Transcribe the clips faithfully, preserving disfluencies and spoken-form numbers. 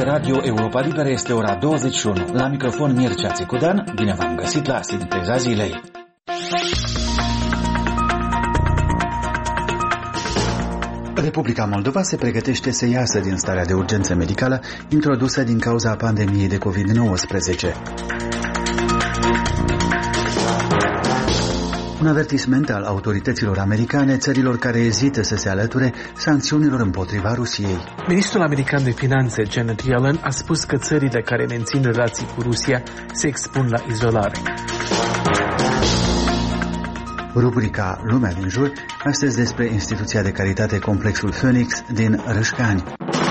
de Radio Europa Liberă este ora douăzeci și unu. La microfon Mircea Țicudan, bine v-am găsit la Sinteza Zilei. Republica Moldova se pregătește să iasă din starea de urgență medicală introdusă din cauza pandemiei de covid nouăsprezece. Un avertisment al autorităților americane țărilor care ezită să se alăture sancțiunilor împotriva Rusiei. Ministrul american de finanțe, Janet Yellen, a spus că țările care mențin relații cu Rusia se expun la izolare. Rubrica Lumea din jur, astăzi despre instituția de caritate Complexul Phoenix din Râșcani.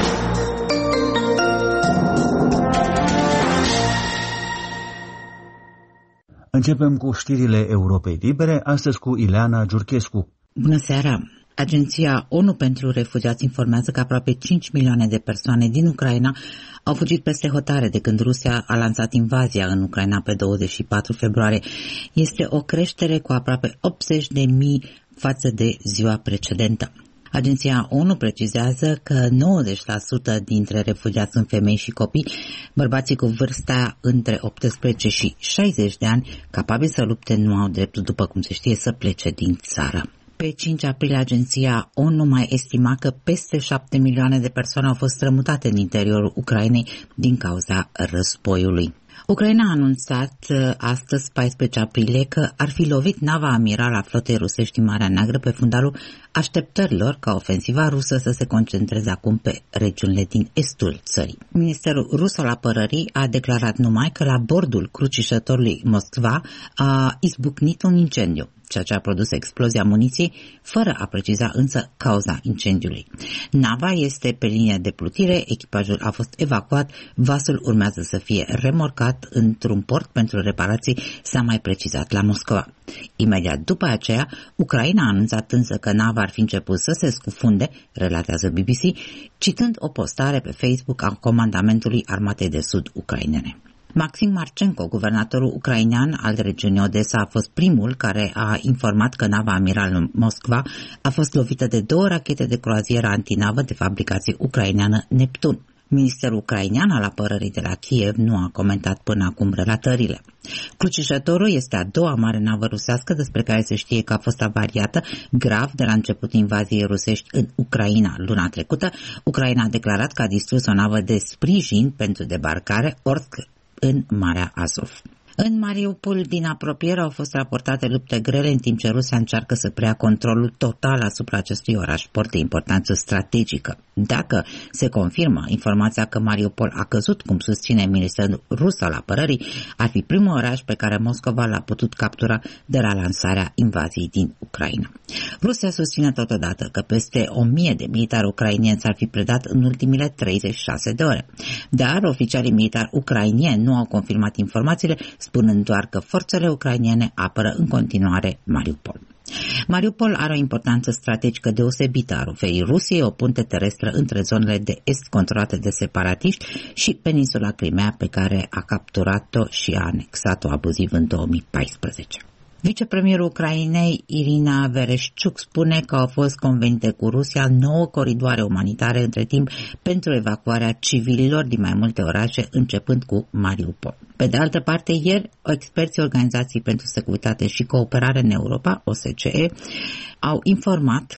Începem cu știrile Europei Libere, astăzi cu Ileana Giurchescu. Bună seara! Agenția ONU pentru Refugiați informează că aproape cinci milioane de persoane din Ucraina au fugit peste hotare de când Rusia a lansat invazia în Ucraina pe douăzeci și patru februarie. Este o creștere cu aproape optzeci de mii față de ziua precedentă. Agenția ONU precizează că nouăzeci la sută dintre refugiați sunt femei și copii, bărbații cu vârsta între optsprezece și șaizeci de ani, capabili să lupte, nu au dreptul, după cum se știe, să plece din țară. Pe cinci aprilie, agenția ONU mai estima că peste șapte milioane de persoane au fost strămutate în interiorul Ucrainei din cauza războiului. Ucraina a anunțat astăzi, paisprezece aprilie, că ar fi lovit nava amirală a flotei rusești din Marea Neagră pe fundalul așteptărilor ca ofensiva rusă să se concentreze acum pe regiunile din estul țării. Ministerul rus al apărării a declarat numai că la bordul crucișătorului Moskva a izbucnit un incendiu, ceea ce a produs explozia muniției, fără a preciza însă cauza incendiului. Nava este pe linie de plutire, echipajul a fost evacuat, vasul urmează să fie remorcat într-un port pentru reparații, s-a mai precizat la Moscova. Imediat după aceea, Ucraina a anunțat însă că nava ar fi început să se scufunde, relatează B B C, citând o postare pe Facebook a comandamentului Armatei de Sud ucrainene. Maxim Marchenko, guvernatorul ucrainean al regiunii Odessa, a fost primul care a informat că nava amiral Moskva a fost lovită de două rachete de croazieră antinavă de fabricație ucraineană Neptun. Ministerul ucrainean al apărării de la Kiev nu a comentat până acum relatările. Crucișătorul este a doua mare navă rusească despre care se știe că a fost avariată grav de la începutul invaziei rusești în Ucraina luna trecută. Ucraina a declarat că a distrus o navă de sprijin pentru debarcare Orsk în Marea Azov. În Mariupol, din apropiere, au fost raportate lupte grele în timp ce Rusia încearcă să preia controlul total asupra acestui oraș, port de importanță strategică. Dacă se confirmă informația că Mariupol a căzut, cum susține Ministerul Rus al Apărării, ar fi primul oraș pe care Moscova l-a putut captura de la lansarea invaziei din Ucraina. Rusia susține totodată că peste o mie de militari ucrainieni s-ar fi predat în ultimile treizeci și șase de ore. Dar oficialii militari ucrainieni nu au confirmat informațiile, spunând doar că forțele ucrainiene apără în continuare Mariupol. Mariupol are o importanță strategică deosebită, ar oferi Rusiei o punte terestră între zonele de est controlate de separatiști și peninsula Crimea, pe care a capturat-o și a anexat-o abuziv în două mii paisprezece. Vicepremierul Ucrainei, Irina Vereshchuk, spune că au fost convenite cu Rusia nouă coridoare umanitare între timp pentru evacuarea civililor din mai multe orașe, începând cu Mariupol. Pe de altă parte, ieri, experții Organizației pentru Securitate și Cooperare în Europa, O S C E, au informat